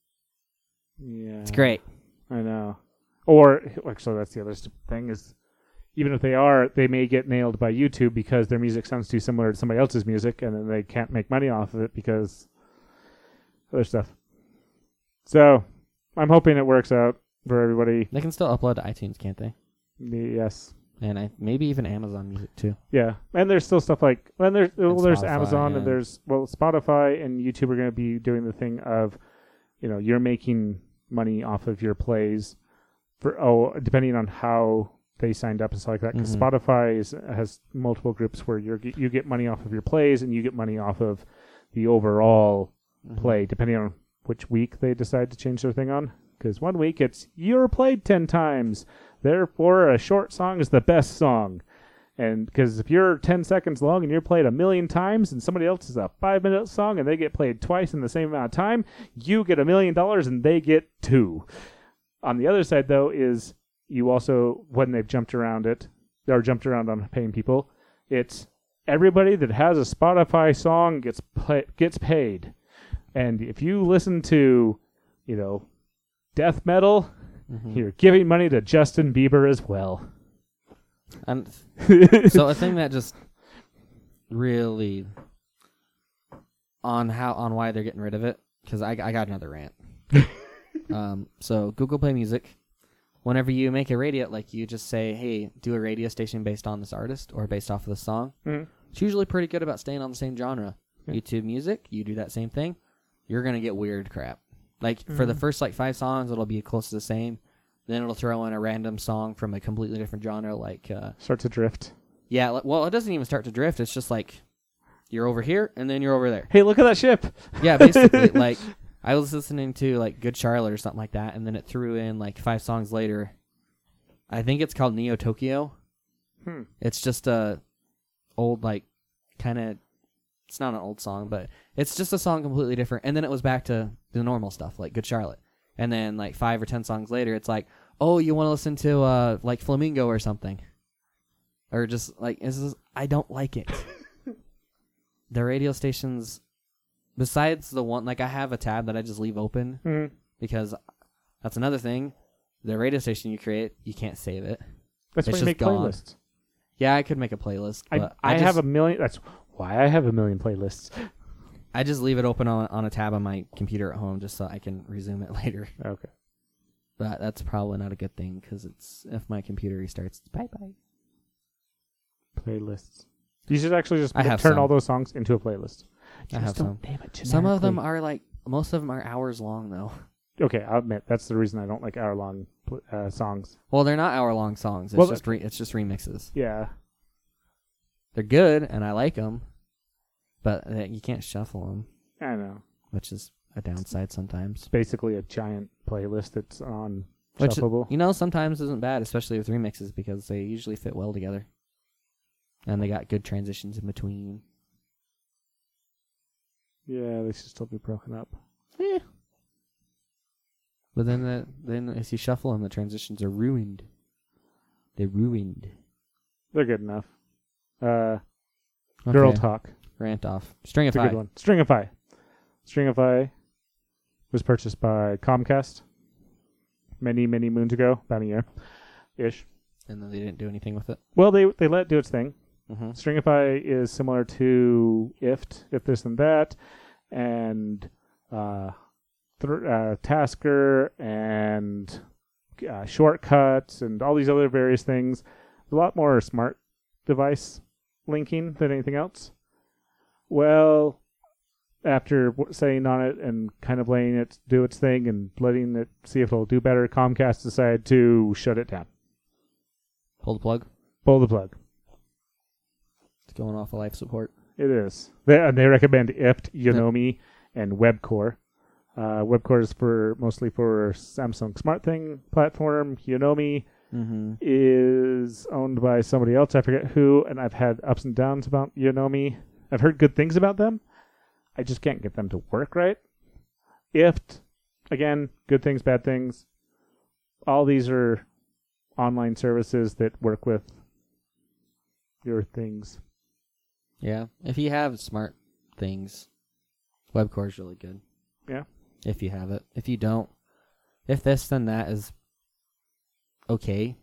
Yeah. It's great. I know. Or actually, that's the other thing is, even if they may get nailed by YouTube because their music sounds too similar to somebody else's music, and then they can't make money off of it because other stuff. So, I'm hoping it works out for everybody. They can still upload to iTunes, can't they? Yes. And maybe even Amazon Music too. Yeah, and there's still stuff like there's Spotify, Amazon and there's Spotify and YouTube are going to be doing the thing of, you're making money off of your plays for depending on how they signed up and stuff like that. Because Spotify has multiple groups where you get money off of your plays and you get money off of the overall play, depending on which week they decide to change their thing on. Because one week it's you're played 10 times, therefore a short song is the best song. And because if you're 10 seconds long and you're played 1,000,000 times and somebody else is a 5-minute song and they get played twice in the same amount of time, you get $1 million and they get 2. On the other side, though, is you also, when they've jumped around on paying people, it's everybody that has a Spotify song gets paid. And if you listen to, death metal, you're giving money to Justin Bieber as well. And so a thing that just really on why they're getting rid of it, because I got another rant. So Google Play Music, whenever you make a radio, like you just say, hey, do a radio station based on this artist or based off of the song. Mm-hmm. It's usually pretty good about staying on the same genre. Yeah. YouTube Music, you do that same thing. You're going to get weird crap. Like for the first 5 songs, it'll be close to the same. Then it'll throw in a random song from a completely different genre, like... start to drift. Yeah, well, it doesn't even start to drift. It's just like, you're over here, and then you're over there. Hey, look at that ship! Yeah, basically. Like, I was listening to, Good Charlotte or something like that, and then it threw in, 5 songs later. I think it's called Neo Tokyo. It's just a old, kind of... It's not an old song, but it's just a song completely different. And then it was back to the normal stuff, like Good Charlotte. And then 5 or 10 songs later, it's like, oh, you want to listen to Flamingo or something, or just I don't like it. The radio stations, besides the one, I have a tab that I just leave open because that's another thing. The radio station you create, you can't save it. That's why you make playlists. Yeah, I could make a playlist. But I have 1 million. That's why I have 1 million playlists. I just leave it open on a tab on my computer at home just so I can resume it later. Okay. But that's probably not a good thing because if my computer restarts, it's bye-bye. Playlists. You should actually just turn some. All those songs into a playlist. I have some. Some of them are most of them are hours long though. Okay, I'll admit that's the reason I don't like hour-long songs. Well, they're not hour-long songs. It's just remixes. Yeah. They're good and I like them. But you can't shuffle them. I know. Which is a downside sometimes. It's basically a giant playlist that's on shuffleable. Which, sometimes isn't bad, especially with remixes, because they usually fit well together. And they got good transitions in between. Yeah, they should still be broken up. Yeah. But then as you shuffle them, the transitions are ruined. They're ruined. They're good enough. Okay. Girl Talk. Rant off. Stringify. It's a good one. Stringify. Stringify was purchased by Comcast many, many moons ago, about a year-ish. And then they didn't do anything with it? Well, they let it do its thing. Mm-hmm. Stringify is similar to IFT, If This and That, and Tasker, and Shortcuts, and all these other various things. A lot more smart device linking than anything else. Well, after sitting on it and kind of letting it do its thing and letting it see if it'll do better, Comcast decided to shut it down. Pull the plug? Pull the plug. It's going off of life support. It is. They recommend IFT, Yonomi, and WebCore. WebCore is mostly for Samsung SmartThing platform. Yonomi is owned by somebody else. I forget who, and I've had ups and downs about Yonomi. I've heard good things about them. I just can't get them to work right. IFT, again, good things, bad things. All these are online services that work with your things. Yeah. If you have smart things, WebCore is really good. Yeah. If you have it. If you don't, if this then that is okay.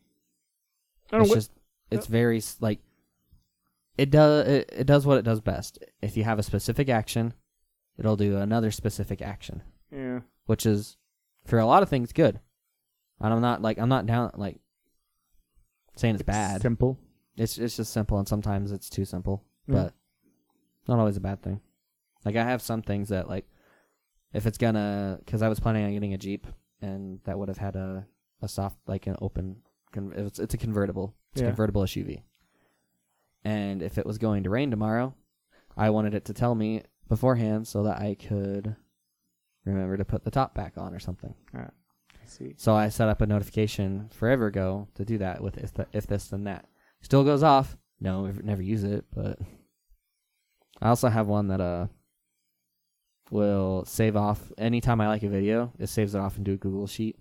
It's very it does what it does best. If you have a specific action, it'll do another specific action. Yeah. Which is for a lot of things good. And I'm not down saying it's bad. Simple. It's just simple, and sometimes it's too simple, but not always a bad thing. I have some things that if it's because I was planning on getting a Jeep, and that would have had a soft an open. It's a convertible. It's a convertible SUV. And if it was going to rain tomorrow, I wanted it to tell me beforehand so that I could remember to put the top back on or something. I see. So I set up a notification forever ago to do that with if this then that. Still goes off. No, never use it, but I also have one that will save off anytime I like a video. It saves it off into a Google Sheet.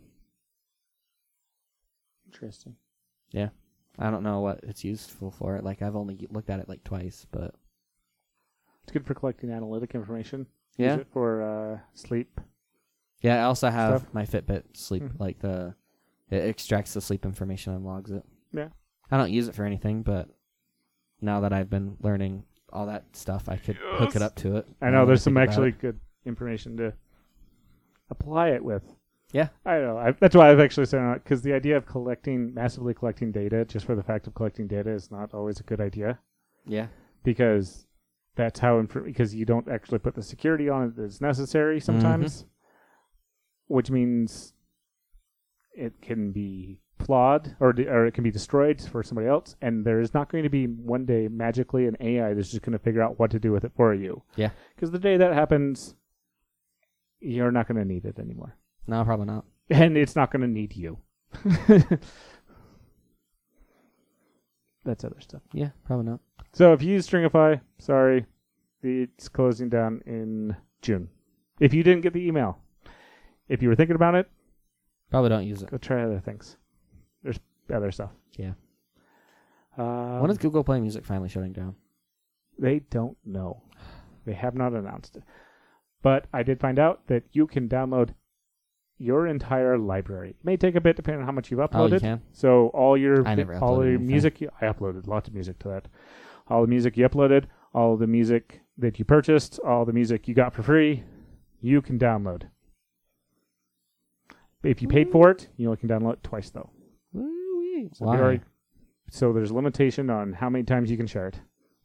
Interesting. Yeah. I don't know what it's useful for. Like, I've only looked at it like twice, but It's good for collecting analytic information. yeah. Use it for sleep. Yeah, I also have Stuff. my Fitbit sleep, Mhm. it extracts the sleep information and logs it. Yeah. I don't use it for anything, but now that I've been learning all that stuff, I could hook it up to it. I know when there's some think about actually it. good information to apply it with. Yeah. I know. That's why I've actually said it, because the idea of massively collecting data just for the fact of collecting data is not always a good idea, Yeah. because that's how because you don't actually put the security on it that's necessary sometimes, which means it can be flawed or it can be destroyed for somebody else, and there is not going to be one day magically an AI that's just going to figure out what to do with it for you. Yeah. Because the day that happens, you're not going to need it anymore. No, probably not. And it's not going to need you. That's other stuff. Yeah, probably not. So if you use Stringify, sorry, it's closing down in June. If you didn't get the email, if you were thinking about it, Probably don't use it. go try other things. There's other stuff. Yeah. When is Google Play Music finally shutting down? They don't know. They have not announced it. But I did find out that you can download your entire library. It may take a bit depending on how much you've uploaded. Oh, you can? So all your I never all uploaded your anything. music, I uploaded lots of music to that. All the music you uploaded, all the music that you purchased, all the music you got for free, you can download. If you paid for it, you only can download it twice though. Woo-wee. So, Why? so there's a limitation on how many times you can share it.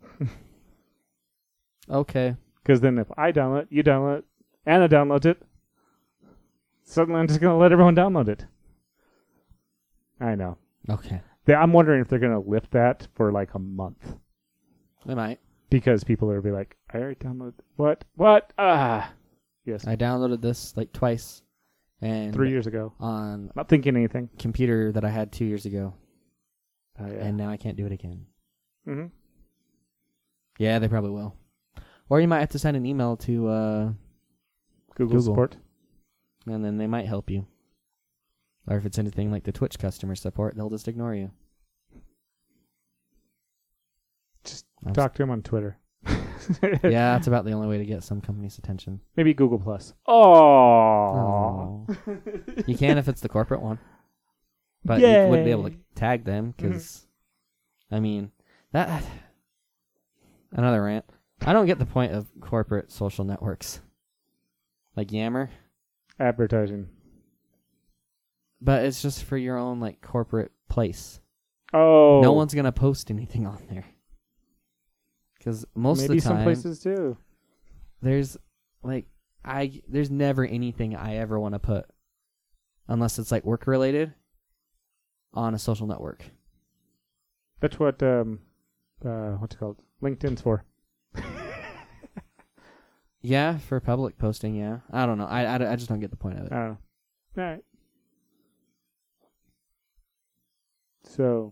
Okay. Because then if I download it, you download it, Anna downloads it, suddenly I'm just going to let everyone download it. I know. Okay. I'm wondering if they're going to lift that for like a month. They might. Because people will be like, I already downloaded. What? What? Yes. I downloaded this like twice. And 3 years ago. on Not thinking anything. computer that I had 2 years ago. Yeah. And now I can't do it again. Mm-hmm. Yeah, they probably will. Or you might have to send an email to Google support. and then they might help you. Or if it's anything like the Twitch customer support, they'll just ignore you. Just I'm talk to him on Twitter. Yeah, that's about the only way to get some company's attention. Maybe Google Plus. Oh. You can if it's the corporate one. But you wouldn't be able to tag them because, I mean, that... Another rant. I don't get the point of corporate social networks. Like Yammer. Advertising. But it's just for your own, like, corporate place. Oh. No one's going to post anything on there. Because most Maybe of the time... some places do. There's, like, there's never anything I ever want to put, unless it's, like, work-related, on a social network. That's what, what's it called? LinkedIn's for. Yeah, for public posting, yeah. I don't know. I just don't get the point of it. I don't know. All right. So,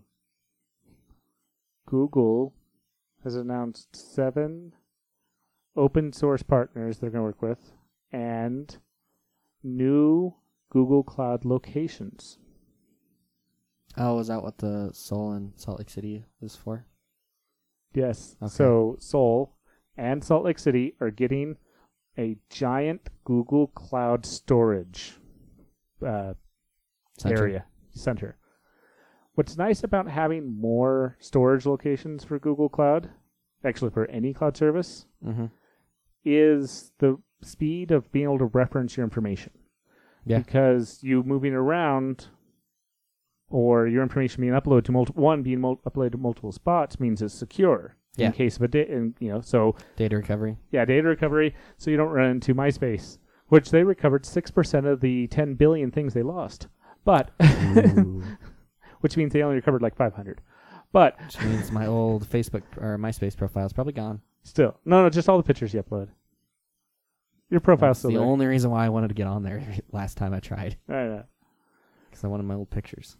Google has announced 7 open source partners they're going to work with and new Google Cloud locations. Oh, is that what the Seoul and Salt Lake City is for? Yes. Okay. So, Seoul and Salt Lake City are getting a giant Google Cloud storage Center. center. What's nice about having more storage locations for Google Cloud, actually for any cloud service, Mm-hmm. is the speed of being able to reference your information. Yeah. Because you moving around or your information being uploaded to uploaded to multiple spots means it's secure. Yeah. In case of so Data recovery. yeah, data recovery, so you don't run into MySpace, which they recovered 6% of the 10 billion things they lost. But Ooh. which means they only recovered like 500. But Which means my old Facebook or MySpace profile is probably gone. still, no, just all the pictures you upload. Your profile's That's still the there. only reason why I wanted to get on there last time I tried. I know. Because I wanted my old pictures.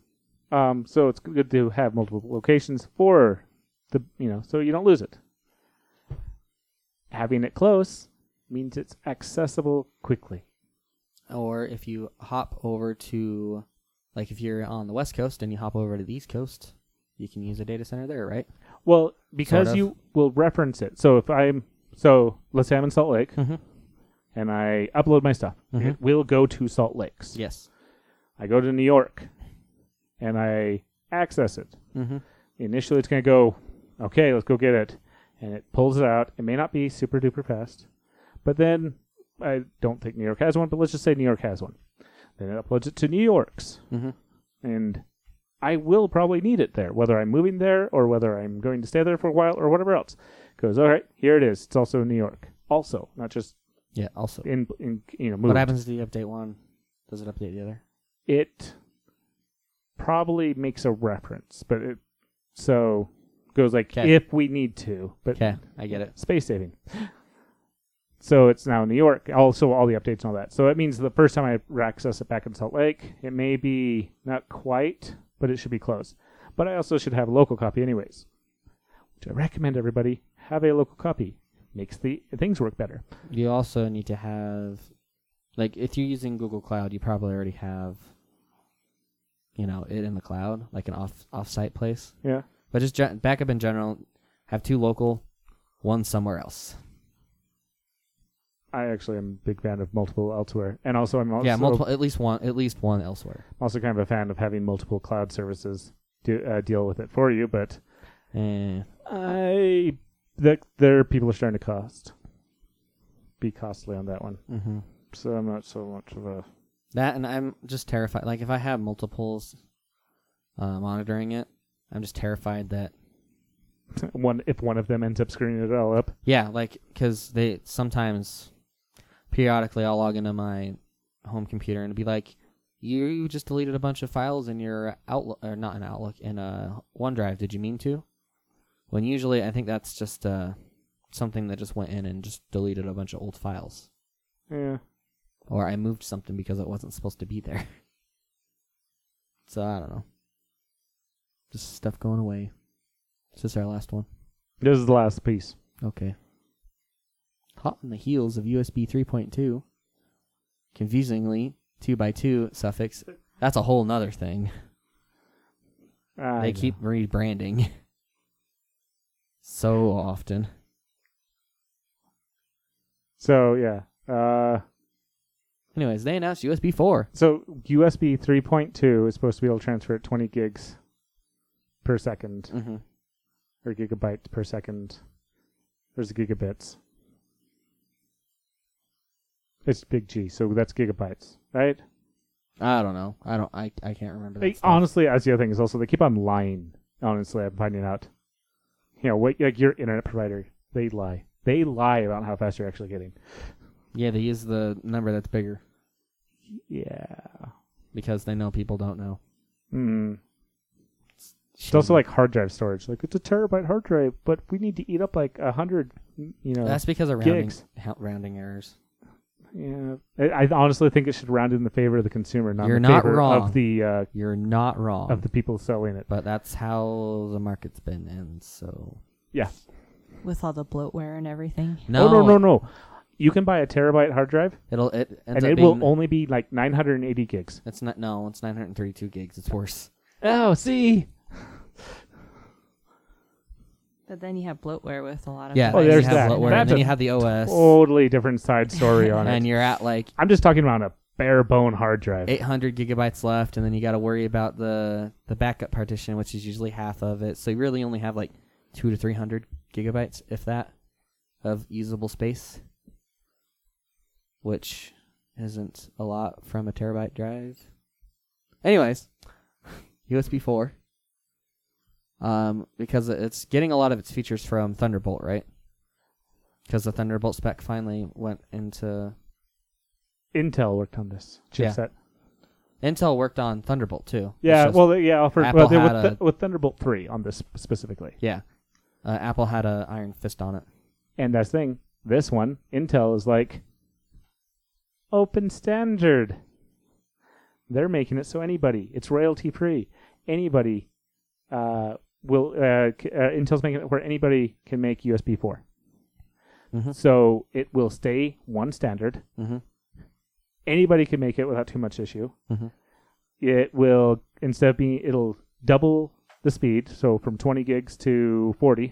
So it's good to have multiple locations for the, so you don't lose it. Having it close means it's accessible quickly. Or if you hop over to, like if you're on the West Coast and you hop over to the East Coast, you can use a data center there, right? Well, because Sort of. you will reference it. So let's say I'm in Salt Lake and I upload my stuff. Mhm. It will go to Salt Lakes. Yes. I go to New York and I access it. Mm-hmm. Initially, it's going to go, okay, let's go get it. And it pulls it out. It may not be super duper fast, but then I don't think New York has one, but let's just say New York has one. Then it uploads it to New York's. Mm-hmm. And I will probably need it there, whether I'm moving there or whether I'm going to stay there for a while or whatever else. Goes, all right, here it is. It's also in New York. Also, not just Yeah, also. in moved. What happens to you update one? Does it update the other? It probably makes a reference, but it so goes like 'Kay. if we need to, but Okay, I get it. space saving. So it's now New York, also all the updates and all that. So it means the first time I access it back in Salt Lake, it may be not quite, but it should be close. But I also should have a local copy anyways, which I recommend everybody have a local copy. Makes the things work better. You also need to have, like, if you're using Google Cloud, you probably already have, it in the cloud, like an off-site place. Yeah. But just backup in general, have 2 local, 1 somewhere else. I actually am a big fan of multiple elsewhere, and also I'm also Multiple, at least one elsewhere. also kind of a fan of having multiple cloud services deal with it for you. But Eh. there people are starting to be costly on that one. Mm-hmm. So I'm not so much of a That, and I'm just terrified. Like, if I have multiples monitoring it, I'm just terrified that, if one of them ends up screwing it all up. yeah, like, because they sometimes, periodically, I'll log into my home computer and be like, you just deleted a bunch of files in your Outlook, or not in Outlook, in OneDrive. Did you mean to? When usually I think that's just something that just went in and just deleted a bunch of old files. Yeah. Or I moved something because it wasn't supposed to be there. So, I don't know. Just stuff going away. Is this our last one? This is the last piece. Okay. Hot on the heels of USB 3.2. Confusingly, 2x2 suffix. That's a whole nother thing. They keep rebranding. So often. So, yeah. Anyways, they announced USB 4. So USB 3.2 is supposed to be able to transfer at 20 gigs per second, Mm-hmm. or gigabyte per second. There's gigabits. It's big G, so that's gigabytes, right? I don't know. I can't remember that stuff. Honestly, that's the other thing is also they keep on lying. Honestly, I'm finding out. Like your internet provider, they lie. They lie about how fast you're actually getting. Yeah, they use the number that's bigger Yeah. because they know people don't know. It's also like hard drive storage. Like, it's a terabyte hard drive, but we need to eat up like 100, That's because of gigs. rounding errors. Yeah. I honestly think it should round in the favor of the consumer, not You're in the not favor wrong. of the You're not wrong. of the people selling it. But that's how the market's been, and so... Yeah. With all the bloatware and everything. No. Oh, no. You can buy a terabyte hard drive, It ends and up it being, will only be like 980 gigs. It's 932 gigs. It's worse. Oh, see? But then you have bloatware with a lot of Yeah, Oh, then there's you have that. bloatware, That's and then a you have the OS, Totally different side story on and it. you're at like I'm just talking about a bare bone hard drive. 800 gigabytes left, and then you got to worry about the backup partition, which is usually half of it. So you really only have like 200 to 300 gigabytes, if that, of usable space, which isn't a lot from a terabyte drive. Anyways, USB 4. Because it's getting a lot of its features from Thunderbolt, right? Because the Thunderbolt spec finally went into... Intel worked on this chipset. Intel worked on Thunderbolt, too. Yeah, It's just- Apple with, had with Thunderbolt 3 on this specifically. Yeah. Apple had an iron fist on it. And that's the thing. This one, Intel is like, open standard. They're making it so anybody. It's royalty free. anybody Intel's making it where anybody can make USB 4. Mm-hmm. So it will stay one standard. Mm-hmm. Anybody can make it without too much issue. Mm-hmm. It will, instead of being, it'll double the speed, so from 20 gigs to 40.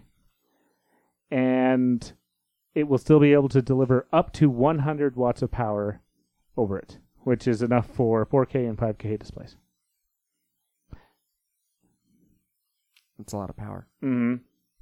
And it will still be able to deliver up to 100 watts of power over it, which is enough for 4K and 5K displays. That's a lot of power. Mm-hmm.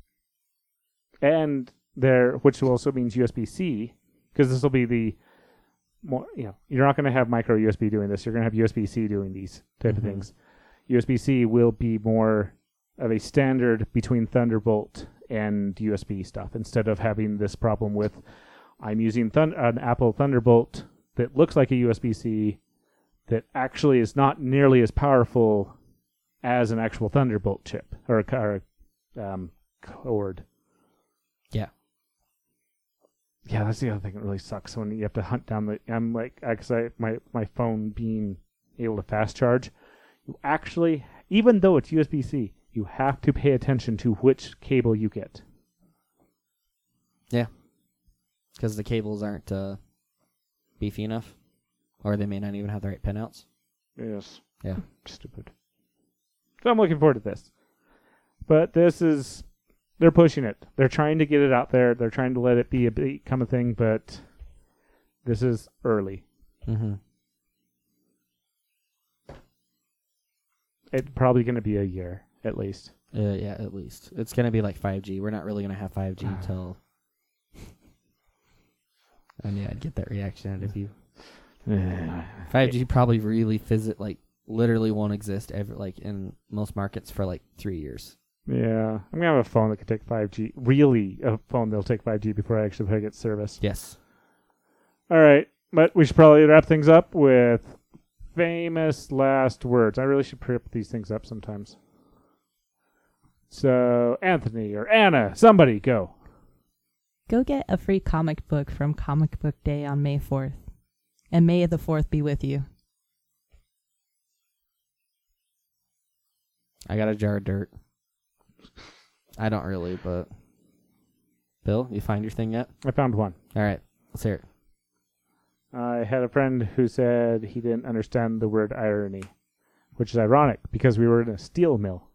And which also means USB-C, because this will be the more, you're not going to have micro USB doing this. You're going to have USB-C doing these type of things. USB-C will be more of a standard between Thunderbolt and USB stuff, instead of having this problem with I'm using an Apple Thunderbolt that looks like a USB-C that actually is not nearly as powerful as an actual Thunderbolt chip or a cord. Yeah. Yeah, that's the other thing that really sucks when you have to hunt down I'm like, because my phone being able to fast charge, you actually, even though it's USB-C, you have to pay attention to which cable you get. Yeah. Because the cables aren't beefy enough, or they may not even have the right pinouts. Yes. Yeah. Stupid. So I'm looking forward to this. But they're pushing it. They're trying to get it out there. They're trying to let it become a thing, but this is early. Mm-hmm. It's probably going to be a year, at least. Yeah, at least. It's going to be like 5G. We're not really going to have 5G until... I knew I'd get that reaction out of you. 5G probably really literally won't exist ever, in most markets for 3 years. Yeah, I'm going to have a phone that can take 5G. Really, a phone that'll take 5G before I actually get service. Yes. All right, but we should probably wrap things up with famous last words. I really should prep these things up sometimes. So, Anthony or Anna, somebody go. Go get a free comic book from Comic Book Day on May 4th. And May the 4th be with you. I got a jar of dirt. I don't really, but... Bill, you find your thing yet? I found one. All right, let's hear it. I had a friend who said he didn't understand the word irony, which is ironic because we were in a steel mill.